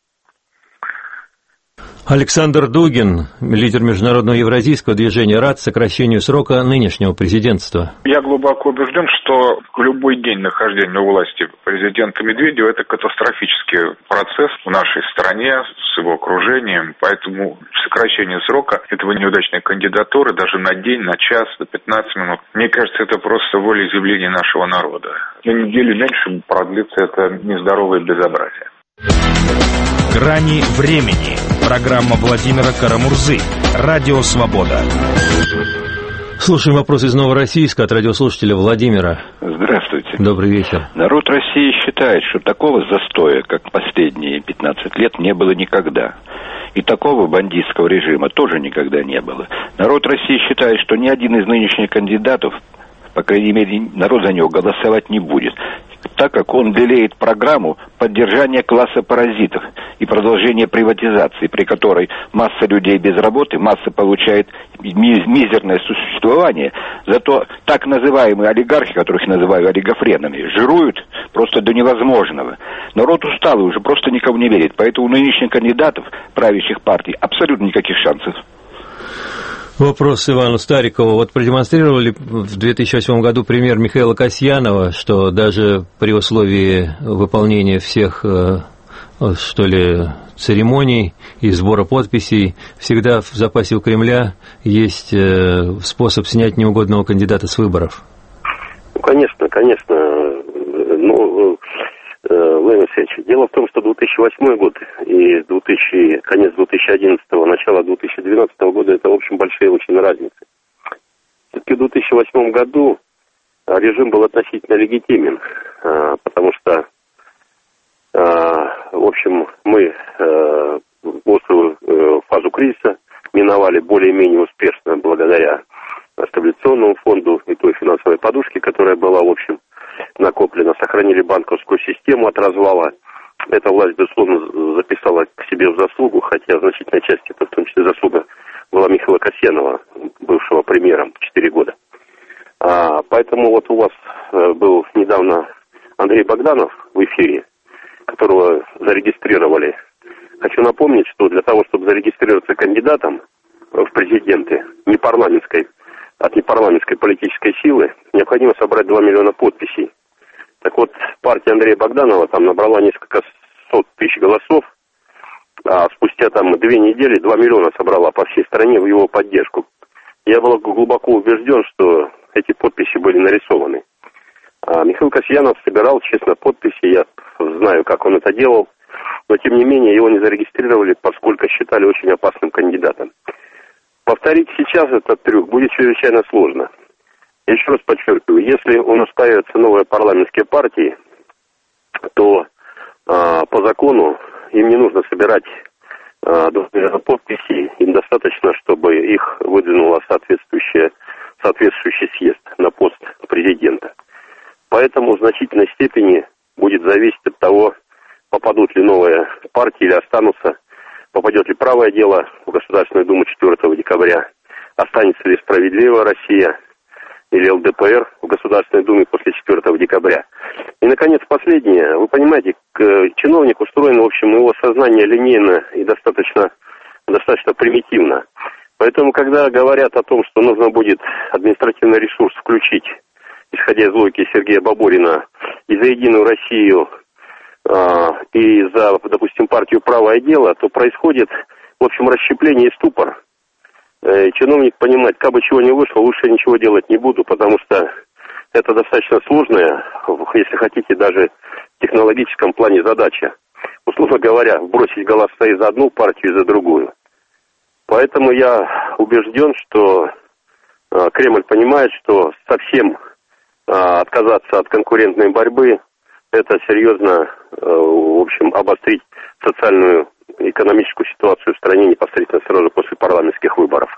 Александр Дугин, лидер международного евразийского движения, рад сокращению срока нынешнего президентства. Я глубоко убежден, что любой день нахождения у власти президента Медведева – это катастрофический процесс в нашей стране с его окружением. Поэтому сокращение срока этого неудачной кандидатуры даже на день, на час, на пятнадцать минут, мне кажется, это просто волеизъявление нашего народа. На неделю меньше продлится это нездоровое безобразие. «Грани времени». Программа Владимира Карамурзы. Радио «Свобода». Слушаем вопрос из Новороссийска от радиослушателя Владимира. Здравствуйте. Добрый вечер. Народ России считает, что такого застоя, как последние пятнадцать лет, не было никогда. И такого бандитского режима тоже никогда не было. Народ России считает, что ни один из нынешних кандидатов, по крайней мере, народ за него голосовать не будет, так как он лелеет программу поддержания класса паразитов и продолжения приватизации, при которой масса людей без работы, масса получает мизерное существование, зато так называемые олигархи, которых я называю олигофренами, жируют просто до невозможного. Народ устал и уже просто никому не верит, поэтому у нынешних кандидатов правящих партий абсолютно никаких шансов. Вопрос Ивану Старикову. Вот продемонстрировали в две тысячи восьмом году пример Михаила Касьянова, что даже при условии выполнения всех, что ли, церемоний и сбора подписей, всегда в запасе у Кремля есть способ снять неугодного кандидата с выборов. Ну, конечно, конечно. Ну, Владимир Алексеевич, дело в том, что две тысячи восьмой год и две тысячи, конец две тысячи одиннадцатого, начало две тысячи двенадцатого года, это, в общем, большие очень разницы. Все-таки в две тысячи восьмом году режим был относительно легитимен, потому что, в общем, мы острую фазу кризиса миновали более-менее успешно благодаря стабилизационному фонду и той финансовой подушке, которая была, в общем, накоплено, сохранили банковскую систему от развала. Эта власть, безусловно, записала к себе в заслугу, хотя в значительной части, это в том числе заслуга была Михаила Касьянова, бывшего премьером четыре года. А, поэтому вот у вас был недавно Андрей Богданов в эфире, которого зарегистрировали. Хочу напомнить, что для того, чтобы зарегистрироваться кандидатом в президенты непарламентской, от непарламентской политической силы, необходимо собрать два миллиона подписей. Так вот, партия Андрея Богданова там набрала несколько сот тысяч голосов, а спустя там две недели два миллиона собрала по всей стране в его поддержку. Я был глубоко убежден, что эти подписи были нарисованы. А Михаил Касьянов собирал, честно, подписи, я знаю, как он это делал, но тем не менее его не зарегистрировали, поскольку считали очень опасным кандидатом. Повторить сейчас этот трюк будет чрезвычайно сложно. Еще раз подчеркиваю, если у нас появятся новые парламентские партии, то э, по закону им не нужно собирать э, подписи, им достаточно, чтобы их выдвинуло соответствующее, соответствующий съезд на пост президента. Поэтому в значительной степени будет зависеть от того, попадут ли новые партии или останутся. Попадет ли правое дело в Государственную Думу четвёртого декабря, останется ли справедливая Россия или эл дэ пэ эр в Государственной Думе после четвёртого декабря. И, наконец, последнее. Вы понимаете, чиновник устроен, в общем, его сознание линейно и достаточно, достаточно примитивно. Поэтому, когда говорят о том, что нужно будет административный ресурс включить, исходя из логики Сергея Бабурина, и за «Единую Россию», и за, допустим, партию «Правое дело», то происходит, в общем, расщепление и ступор. Чиновник понимает, как бы чего не вышло, лучше ничего делать не буду, потому что это достаточно сложная, если хотите, даже в технологическом плане задача. Условно говоря, бросить голоса и за одну партию, и за другую. Поэтому я убежден, что Кремль понимает, что совсем отказаться от конкурентной борьбы — это серьезно, в общем, обострить социальную и экономическую ситуацию в стране непосредственно сразу после парламентских выборов.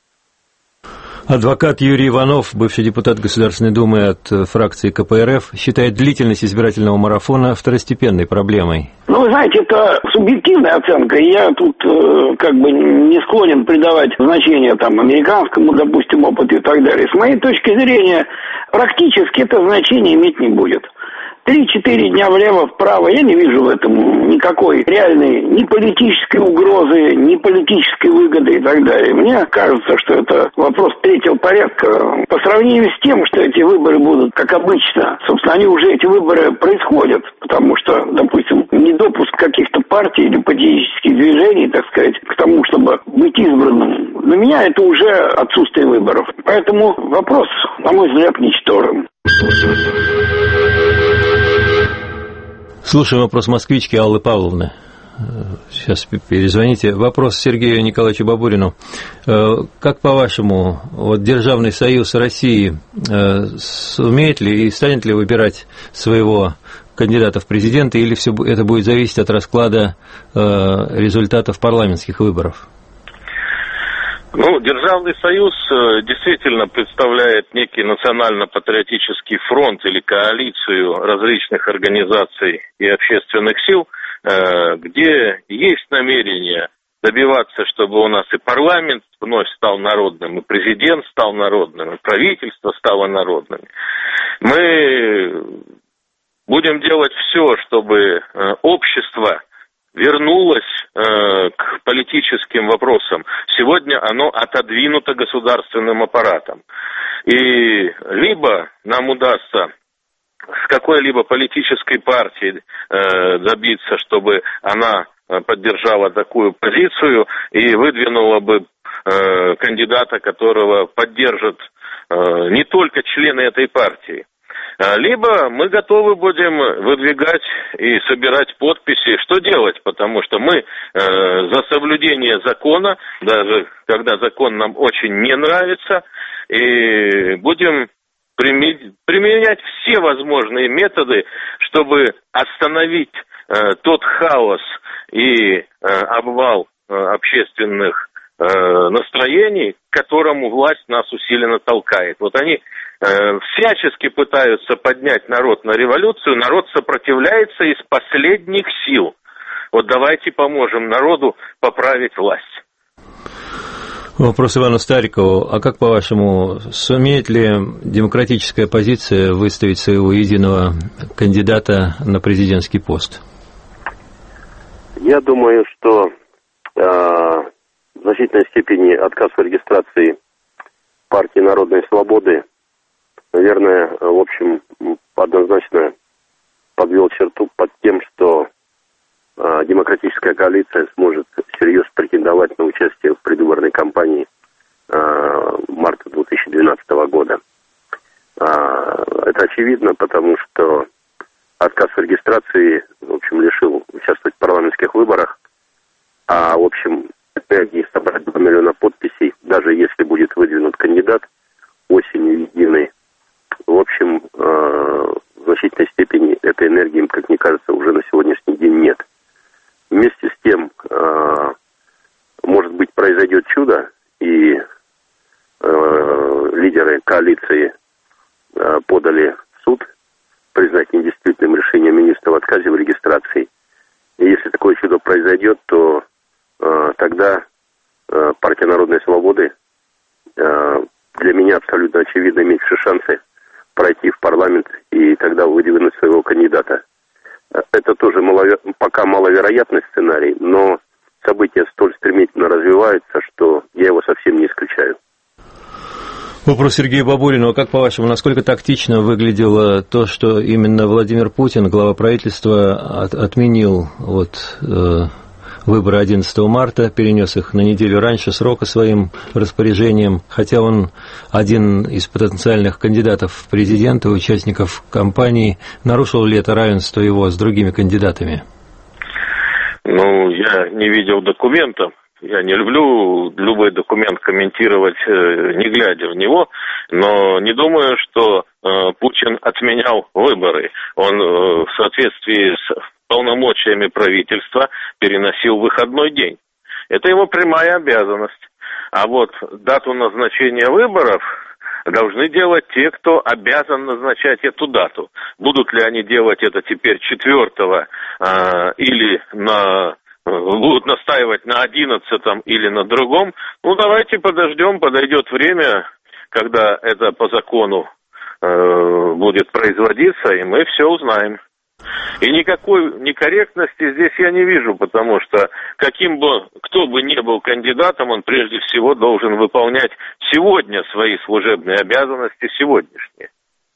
Адвокат Юрий Иванов, бывший депутат Государственной Думы от фракции ка пэ эр эф, считает длительность избирательного марафона второстепенной проблемой. Ну, вы знаете, это субъективная оценка, и я тут э, как бы не склонен придавать значение там американскому, допустим, опыту и так далее. С моей точки зрения, практически это значение иметь не будет. Три-четыре дня влево-вправо, я не вижу в этом никакой реальной ни политической угрозы, ни политической выгоды и так далее. Мне кажется, что это вопрос третьего порядка. По сравнению с тем, что эти выборы будут, как обычно, собственно, они уже, эти выборы происходят, потому что, допустим, недопуск каких-то партий или политических движений, так сказать, к тому, чтобы быть избранным, для меня это уже отсутствие выборов. Поэтому вопрос, на мой взгляд, ничтожен. Слушаем вопрос москвички Аллы Павловны. сейчас перезвоните. Вопрос Сергею Николаевичу Бабурину. Как по-вашему, вот Державный союз России сумеет ли и станет ли выбирать своего кандидата в президенты, или все это будет зависеть от расклада результатов парламентских выборов? Ну, Державный союз действительно представляет некий национально-патриотический фронт или коалицию различных организаций и общественных сил, где есть намерение добиваться, чтобы у нас и парламент вновь стал народным, и президент стал народным, и правительство стало народным. Мы будем делать все, чтобы общество вернулось э, к политическим вопросам. Сегодня оно отодвинуто государственным аппаратом. И либо нам удастся с какой-либо политической партией э, добиться, чтобы она поддержала такую позицию и выдвинула бы э, кандидата, которого поддержат э, не только члены этой партии. Либо мы готовы будем выдвигать и собирать подписи, что делать, потому что мы э, за соблюдение закона, даже когда закон нам очень не нравится, и будем применять все возможные методы, чтобы остановить э, тот хаос и э, обвал э, общественных э, настроений, к которому власть нас усиленно толкает. Вот они всячески пытаются поднять народ на революцию, народ сопротивляется из последних сил. Вот давайте поможем народу поправить власть. Вопрос Ивану Старикову. А как, по-вашему, сумеет ли демократическая оппозиция выставить своего единого кандидата на президентский пост? Я думаю, что э, в значительной степени отказ в регистрации партии Народной Свободы, наверное, в общем, однозначно подвел черту под тем, что э, демократическая коалиция сможет серьезно претендовать на участие в предвыборной кампании э, марта две тысячи двенадцатого года. Э, это очевидно, потому что отказ в регистрации, в общем, лишил участвовать в парламентских выборах, а, в общем, энергии собрать два миллиона подписей, даже если будет выдвинут кандидат осенью единой, в общем, э, в значительной степени этой энергии, как мне кажется, уже на сегодняшний день нет. Вместе с тем, э, может быть, произойдет чудо, и э, лидеры коалиции э, подали в суд признать недействительным решение министра в отказе в регистрации. И если такое чудо произойдет, то э, тогда э, партия Народной Свободы э, для меня абсолютно очевидно имеет все шансы пройти в парламент и тогда выдвинуть своего кандидата. Это тоже маловер... пока маловероятный сценарий, но события столь стремительно развиваются, что я его совсем не исключаю. Вопрос Сергея Бабурина. Как, по-вашему, насколько тактично выглядело то, что именно Владимир Путин, глава правительства, от, отменил вот, э, выборы одиннадцатого марта, перенес их на неделю раньше срока своим распоряжением, хотя он один из потенциальных кандидатов в президенты, участников кампании, нарушил ли это равенство его с другими кандидатами? Ну, я не видел документов. Я не люблю любой документ комментировать, не глядя в него, но не думаю, что Путин отменял выборы. Он в соответствии с полномочиями правительства переносил выходной день. Это его прямая обязанность. А вот дату назначения выборов должны делать те, кто обязан назначать эту дату. Будут ли они делать это теперь четвертого э, или на... будут настаивать на одиннадцатом или на другом, ну давайте подождем, подойдет время, когда это по закону э, будет производиться, и мы все узнаем. И никакой некорректности здесь я не вижу, потому что каким бы, кто бы ни был кандидатом, он прежде всего должен выполнять сегодня свои служебные обязанности, сегодняшние.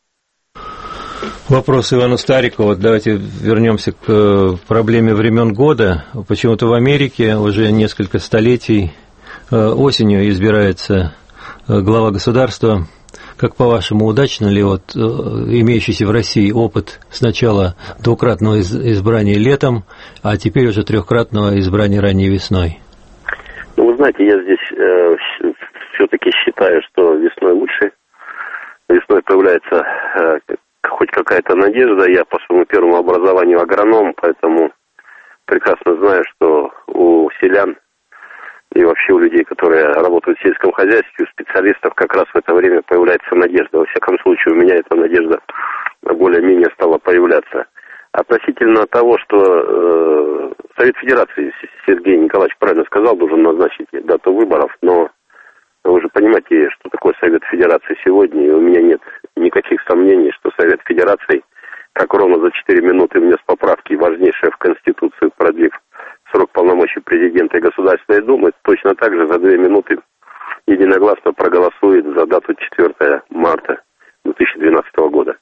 Вопрос Ивану Старикову. Давайте вернемся к проблеме времен года. Почему-то в Америке уже несколько столетий осенью избирается глава государства, Как по-вашему, удачно ли вот имеющийся в России опыт сначала двукратного избрания летом, а теперь уже трехкратного избрания ранней весной? Ну, вы знаете, я здесь э, все-таки считаю, что весной лучше. Весной появляется э, хоть какая-то надежда. Я по своему первому образованию агроном, поэтому прекрасно знаю, что у селян и вообще у людей, которые работают в сельском хозяйстве, у специалистов как раз в это время появляется надежда. Во всяком случае, у меня эта надежда более-менее стала появляться. Относительно того, что э, Совет Федерации, Сергей Николаевич правильно сказал, должен назначить дату выборов, но вы же понимаете, что такое Совет Федерации сегодня, и у меня нет никаких сомнений, что Совет Федерации, как ровно за четыре минуты внес поправки, важнейшие в Конституцию, продлив срок полномочий президента и Государственной Думы, точно так же за две минуты единогласно проголосует за дату четвёртого марта две тысячи двенадцатого года.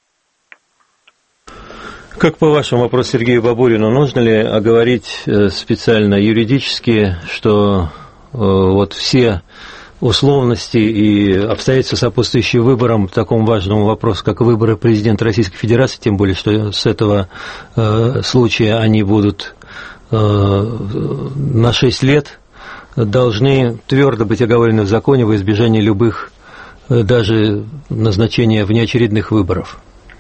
Как по вашему вопросу Сергею Бабурину, нужно ли оговорить специально юридически, что э, вот все условности и обстоятельства, сопутствующие выборам, в таком важном вопросе, как выборы президента Российской Федерации, тем более, что с этого э, случая они будут э, на шесть лет, должны твердо быть оговорены в законе во избежание любых, э, даже назначения внеочередных выборов?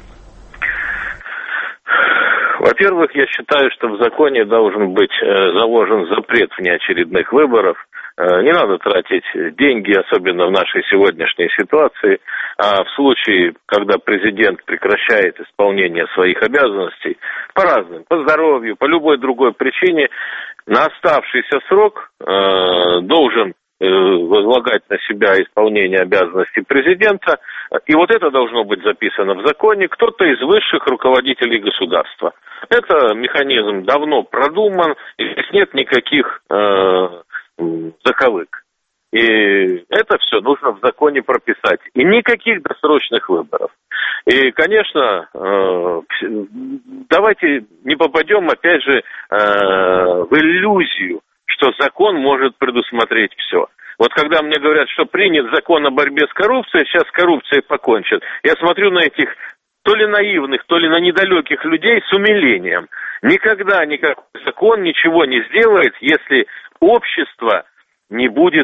Во-первых, я считаю, что в законе должен быть э, заложен запрет внеочередных выборов. Э, не надо тратить деньги, особенно в нашей сегодняшней ситуации. А в случае, когда президент прекращает исполнение своих обязанностей по разным, по здоровью, по любой другой причине, на оставшийся срок э, должен возлагать на себя исполнение обязанностей президента, и вот это должно быть записано в законе, кто-то из высших руководителей государства. Это механизм давно продуман, и здесь нет никаких э, заковык. И это все нужно в законе прописать. И никаких досрочных выборов. И, конечно, э, давайте не попадем, опять же, э, в иллюзию, что закон может предусмотреть все. Вот когда мне говорят, что принят закон о борьбе с коррупцией, сейчас с коррупцией покончат, я смотрю на этих то ли наивных, то ли на недалеких людей с умилением. Никогда никакой закон ничего не сделает, если общество не будет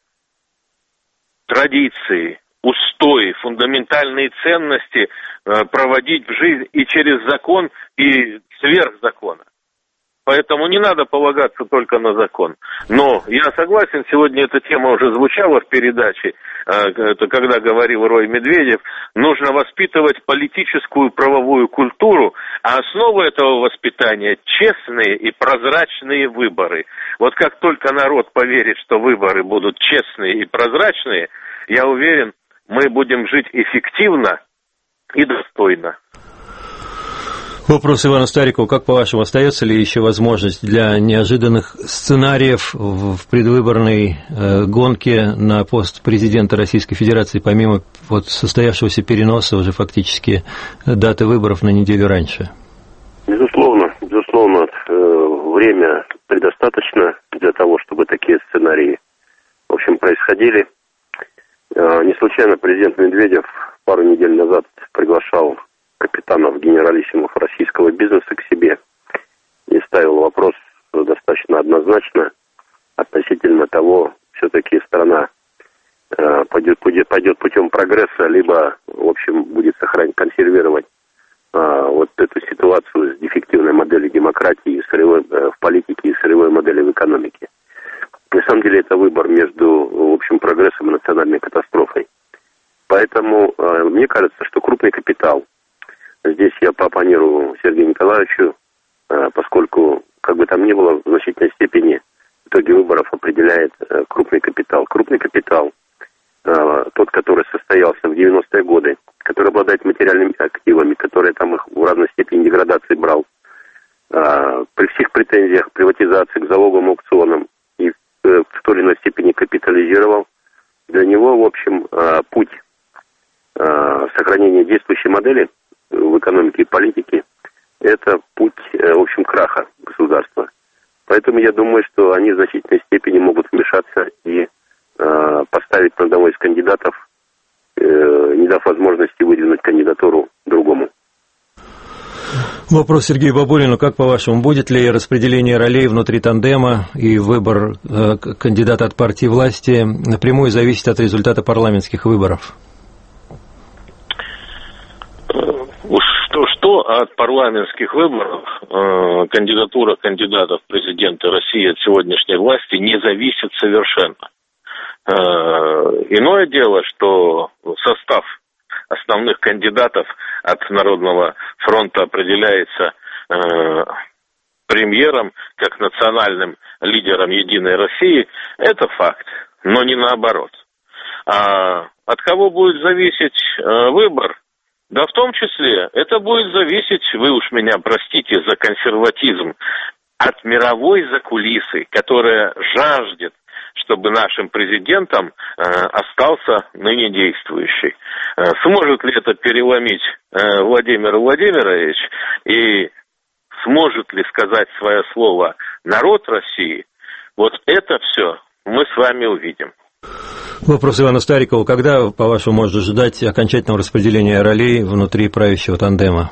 традиции, устои, фундаментальные ценности э, проводить в жизнь и через закон, и сверх закона. Поэтому не надо полагаться только на закон. Но я согласен, сегодня эта тема уже звучала в передаче, это когда говорил Рой Медведев, нужно воспитывать политическую правовую культуру, а основа этого воспитания – честные и прозрачные выборы. Вот как только народ поверит, что выборы будут честные и прозрачные, я уверен, мы будем жить эффективно и достойно. Вопрос Ивану Старикову. Как по-вашему, остается ли еще возможность для неожиданных сценариев в предвыборной э, гонке на пост президента Российской Федерации, помимо вот состоявшегося переноса уже фактически даты выборов на неделю раньше? Безусловно, безусловно, э, время предостаточно для того, чтобы такие сценарии, в общем, происходили. Э, не случайно президент Медведев пару недель назад приглашал капитанов генералиссимов российского бизнеса к себе и ставил вопрос достаточно однозначно относительно того, все-таки страна э, пойдет, пойдет, пойдет путем прогресса, либо, в общем, будет сохранять, консервировать э, вот эту ситуацию с дефективной моделью демократии и сырьевой, э, в политике и сырьевой моделью в экономике. На самом деле это выбор между, в общем, прогрессом и национальной катастрофой. Поэтому э, мне кажется, что крупный капитал, здесь я пооппонирую Сергею Николаевичу, поскольку, как бы там ни было, в значительной степени итоги выборов определяет крупный капитал. Крупный капитал, тот, который состоялся в девяностые годы, который обладает материальными активами, который там их в разной степени деградации брал, при всех претензиях к приватизации, к залоговым аукционам и в той или иной степени капитализировал, для него, в общем, путь сохранения действующей модели в экономике и политике – это путь, в общем, краха государства. Поэтому я думаю, что они в значительной степени могут вмешаться и э, поставить на одного из кандидатов, э, не дав Вопрос Сергею Бабулину. Как, по-вашему, будет ли распределение ролей внутри тандема и выбор э, кандидата от партии власти напрямую зависеть от результата парламентских выборов? Уж что-что, от парламентских выборов э, кандидатура кандидатов в президенты России от сегодняшней власти не зависит совершенно. Э, иное дело, что состав основных кандидатов от Народного фронта определяется э, премьером как национальным лидером Единой России. Это факт, но не наоборот. А от кого будет зависеть э, выбор? Да в том числе это будет зависеть, вы уж меня простите за консерватизм, от мировой закулисы, которая жаждет, чтобы нашим президентом э, остался ныне действующий. Э, сможет ли это переломить э, Владимир Владимирович и сможет ли сказать свое слово народ России? Вот это все мы с вами увидим. Вопрос Ивана Старикова. Когда, по-вашему, можно ждать окончательного распределения ролей внутри правящего тандема?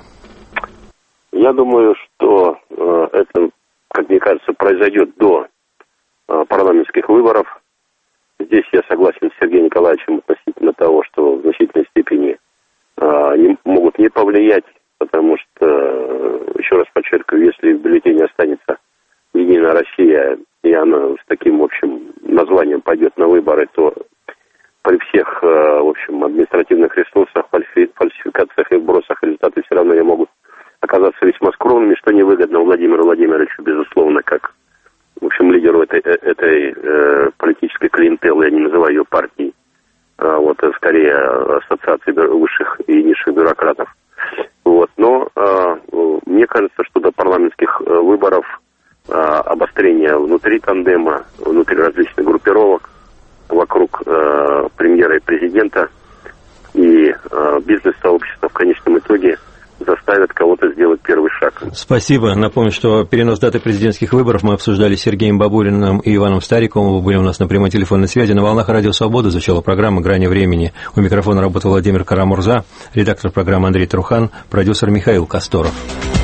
Я думаю, что э, это, как мне кажется, произойдет до э, парламентских выборов. Здесь я согласен с Сергеем Николаевичем относительно того, что в значительной степени э, они могут не повлиять, потому что, э, еще раз подчеркиваю, если в бюллетене останется «Единая Россия», и она с таким общим названием пойдет на выборы, то при всех, в общем, административных ресурсах, фальсификациях и вбросах результаты все равно не могут оказаться весьма скромными, что невыгодно Владимиру Владимировичу, безусловно, как, в общем, лидеру этой, этой э, политической клиентелы, я не называю ее партией, а вот, скорее, ассоциации высших и низших бюрократов. Вот, но э, мне кажется, что до парламентских выборов э, обострение внутри тандема, внутри различных группировок, вокруг э, премьера и президента и э, бизнес-сообщества в конечном итоге заставят кого-то сделать первый шаг. Спасибо. Напомню, что перенос даты президентских выборов мы обсуждали с Сергеем Бабулиным и Иваном Стариковым. Вы были у нас на прямой телефонной связи. На волнах Радио Свобода звучала программа «Грани времени». У микрофона работал Владимир Карамурза, редактор программы Андрей Трухан, продюсер Михаил Косторов.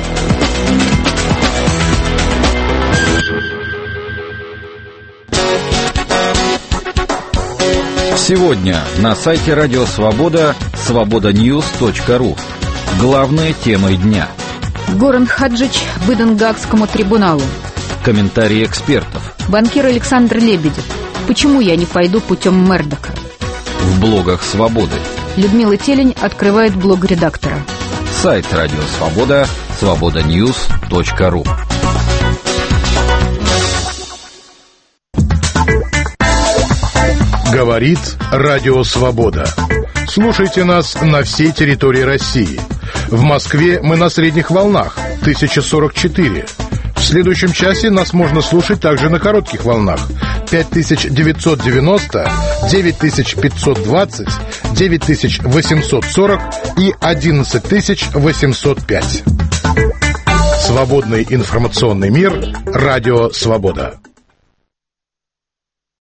Сегодня на сайте Радио Свобода свобода ньюс точка ру. Главные темы дня. Горан Хаджич выдан Гаагскому трибуналу. Комментарии экспертов. Банкир Александр Лебедев. Почему я не пойду путем Мердока? В блогах Свободы. Людмила Телень открывает блог редактора. Сайт Радио Свобода свобода ньюс точка ру. Говорит Радио Свобода. Слушайте нас на всей территории России. В Москве мы на средних волнах тысяча сорок четыре. В следующем часе нас можно слушать также на коротких волнах пять тысяч девятьсот девяносто, девять тысяч пятьсот двадцать, девять тысяч восемьсот сорок и одиннадцать тысяч восемьсот пять. Свободный информационный мир. Радио Свобода.